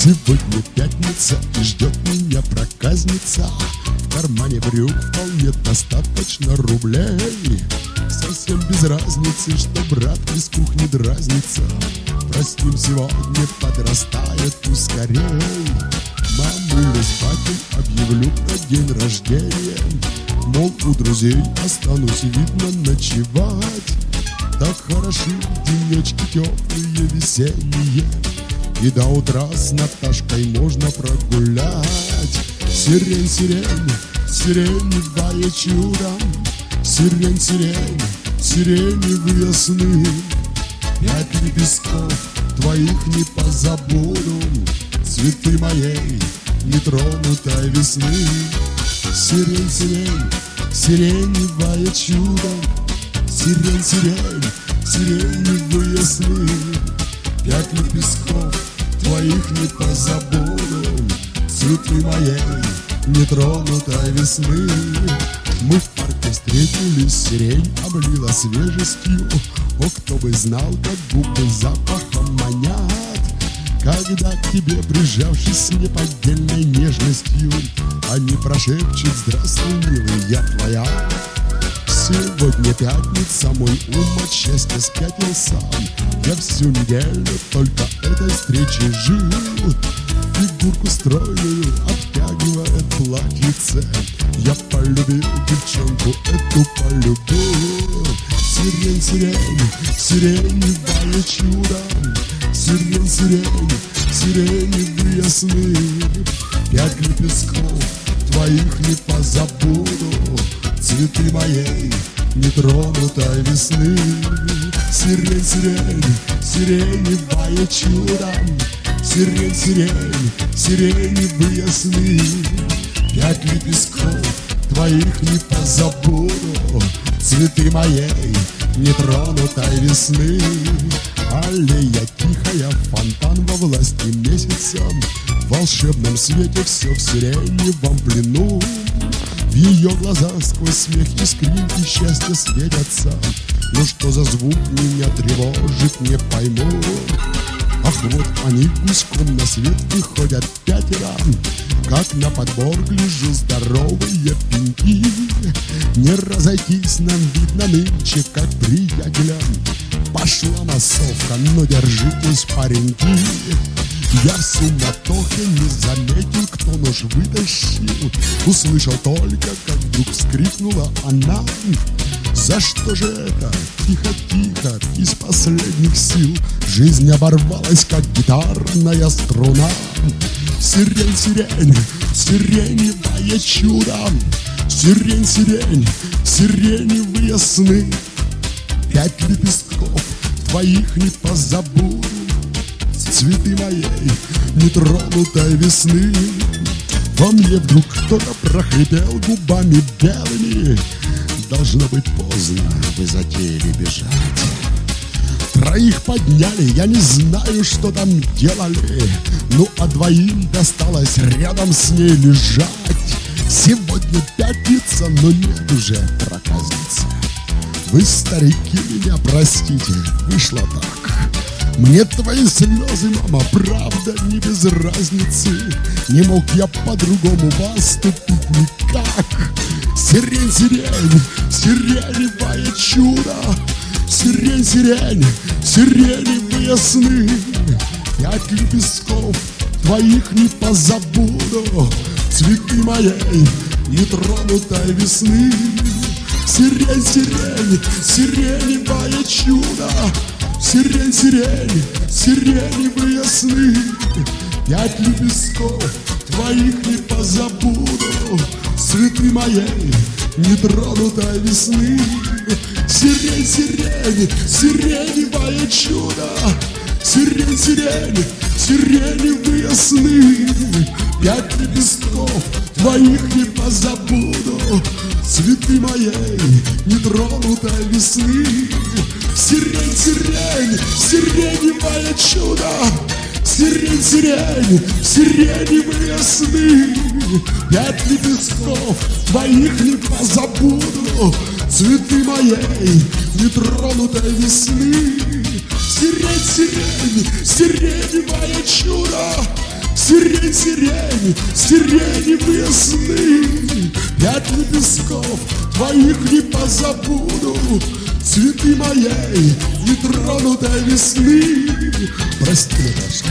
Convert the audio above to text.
Сегодня пятница и ждет меня проказница. В кармане брюк вполне достаточно рублей. Совсем без разницы, что брат из кухни дразнится. Простим, сегодня подрастает ускорей. Мамулю с батей объявлю про день рождения. Мол, у друзей останусь, видно, ночевать. Так хороши денечки теплые, весенние, и до утра с Наташкой можно прогулять. Сирень, сирень, сиреневое чудо. Сирень, сирень, сиреневые сны. 5 лепестков твоих не позабуду, цветы моей нетронутой весны. Сирень, сирень, сиреневое чудо. Сирень, сирень, сиреневые сны. 5 лепестков твоих не позабуду, цветы моей нетронутой весны. Мы в парке встретились, сирень облила свежестью. О, кто бы знал, как губы запахом манят, когда к тебе, прижавшись с неподдельной нежностью, они прошепчут: здравствуй, милый, я твоя. Сегодня пятница, мой ум от счастья спятил сам. Я всю неделю только этой встречи жил. Фигурку стройную обтягивает платьице. Я полюбил девчонку, эту полюбил. Сирень, сирень, сиреневое чудо. Сирень, сирень, сиреневые сны. 5 лепестков твоих не позабуду, цветы моей нетронутой весны. Сирень, сирень, сиреневое чудо. Сирень, сирень, сиреневые сны. 5 лепестков твоих не позабуду, цветы моей нетронутой весны. Аллея тихая, фонтан во власти месяца. В волшебном свете все в сиреневом плену. В ее глазах сквозь смех искринки счастья светятся. Ну что за звук меня тревожит, не пойму. Ах, вот они гуськом на свет выходят 5 как на подбор гляжу, здоровые пеньки. Не разойтись нам, видно, нынче, как приятелям. Пошла массовка, но держитесь, пареньки. Я в суматохе не заметил, кто нож вытащил. Услышал только, как вдруг вскрикнула она: за что же это? Тихо, тихо, из последних сил. Жизнь оборвалась, как гитарная струна. Сирень, сирень, сиреневое чудо. Сирень, сирень, сиреневые сны. 5 лепестков твоих не позабуду, цветы моей нетронутой весны. Во мне вдруг кто-то прохрипел губами белыми: должно быть поздно, вы затеяли бежать. 3 подняли, я не знаю, что там делали. Ну, а 2 досталось рядом с ней лежать. Сегодня пятница, но нет уже проказницы. Вы, старики, меня простите, вышло так. Мне твои слезы, мама, правда, не без разницы. Не мог я по-другому поступить никак. Сирень, сирень, сиреневое чудо. Сирень, сирень, сиреневые сны. 5 лепестков твоих не позабуду, цветы моей нетронутой весны. Сирень, сирень, сиреневое чудо. Сирень, сирень, сиреневые сны. 5 лепестков твоих не позабуду, цветы моей нетронутой весны. Сирень, сирень, сиреневое чудо. Сирень, сирень, сиреневые сны. 5 лепестков твоих не позабуду, цветы моей нетронутой весны. Сирень, сирень, сиреневое чудо. Сирень, сирень, сиреневые сны. 5 лепестков твоих не позабуду, цветы моей нетронутой весны. Сирень, сирень, сиреневое чудо. Сирень, сирень, сирени весны, 5 лепестков твоих не позабуду, цветы моей нетронутой весны. Прости, Наташка,